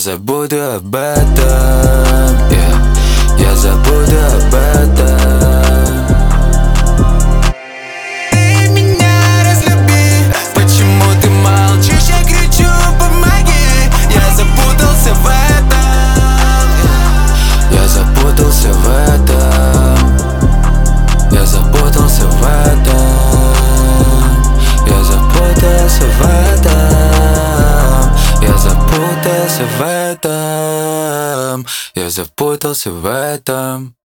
забуду об этом, я забуду об этом. Ты меня разлюби, почему ты молчишь? Я кричу, помоги, я запутался в этом. Я запутался в этом. Я запутался в этом. Я запутался в этом. Я запутался в этом. Я запутался в этом.